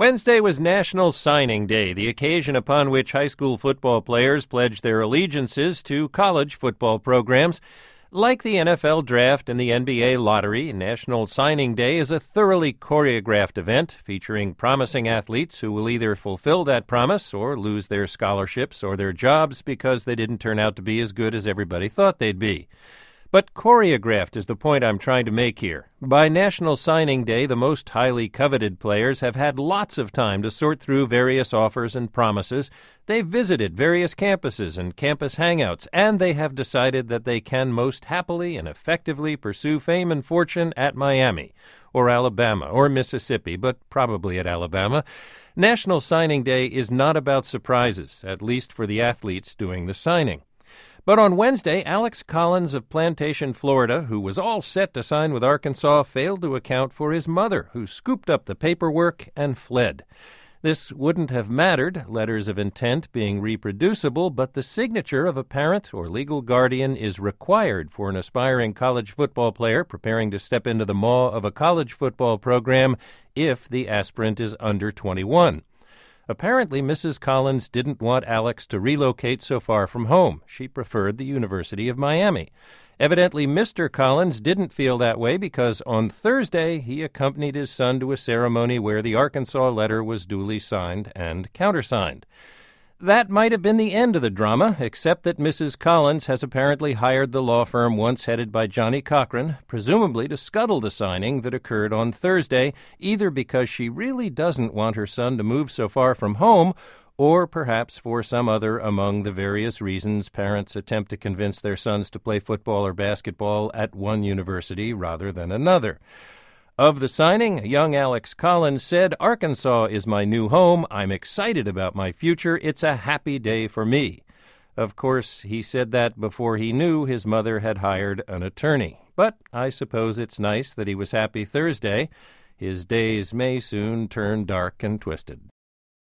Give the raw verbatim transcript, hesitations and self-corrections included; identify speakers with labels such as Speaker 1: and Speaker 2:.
Speaker 1: Wednesday was National Signing Day, the occasion upon which high school football players pledge their allegiances to college football programs. Like the N F L Draft and the N B A Lottery, National Signing Day is a thoroughly choreographed event featuring promising athletes who will either fulfill that promise or lose their scholarships or their jobs because they didn't turn out to be as good as everybody thought they'd be. But choreographed is the point I'm trying to make here. By National Signing Day, the most highly coveted players have had lots of time to sort through various offers and promises. They've visited various campuses and campus hangouts, and they have decided that they can most happily and effectively pursue fame and fortune at Miami, or Alabama, or Mississippi, but probably at Alabama. National Signing Day is not about surprises, at least for the athletes doing the signing. But on Wednesday, Alex Collins of Plantation, Florida, who was all set to sign with Arkansas, failed to account for his mother, who scooped up the paperwork and fled. This wouldn't have mattered, letters of intent being reproducible, but the signature of a parent or legal guardian is required for an aspiring college football player preparing to step into the maw of a college football program if the aspirant is under twenty-one. Apparently, Missus Collins didn't want Alex to relocate so far from home. She preferred the University of Miami. Evidently, Mister Collins didn't feel that way because on Thursday he accompanied his son to a ceremony where the Arkansas letter was duly signed and countersigned. That might have been the end of the drama, except that Missus Collins has apparently hired the law firm once headed by Johnny Cochran, presumably to scuttle the signing that occurred on Thursday, either because she really doesn't want her son to move so far from home, or perhaps for some other among the various reasons parents attempt to convince their sons to play football or basketball at one university rather than another. Of the signing, young Alex Collins said, "Arkansas is my new home. I'm excited about my future. It's a happy day for me." Of course, he said that before he knew his mother had hired an attorney. But I suppose it's nice that he was happy Thursday. His days may soon turn dark and twisted.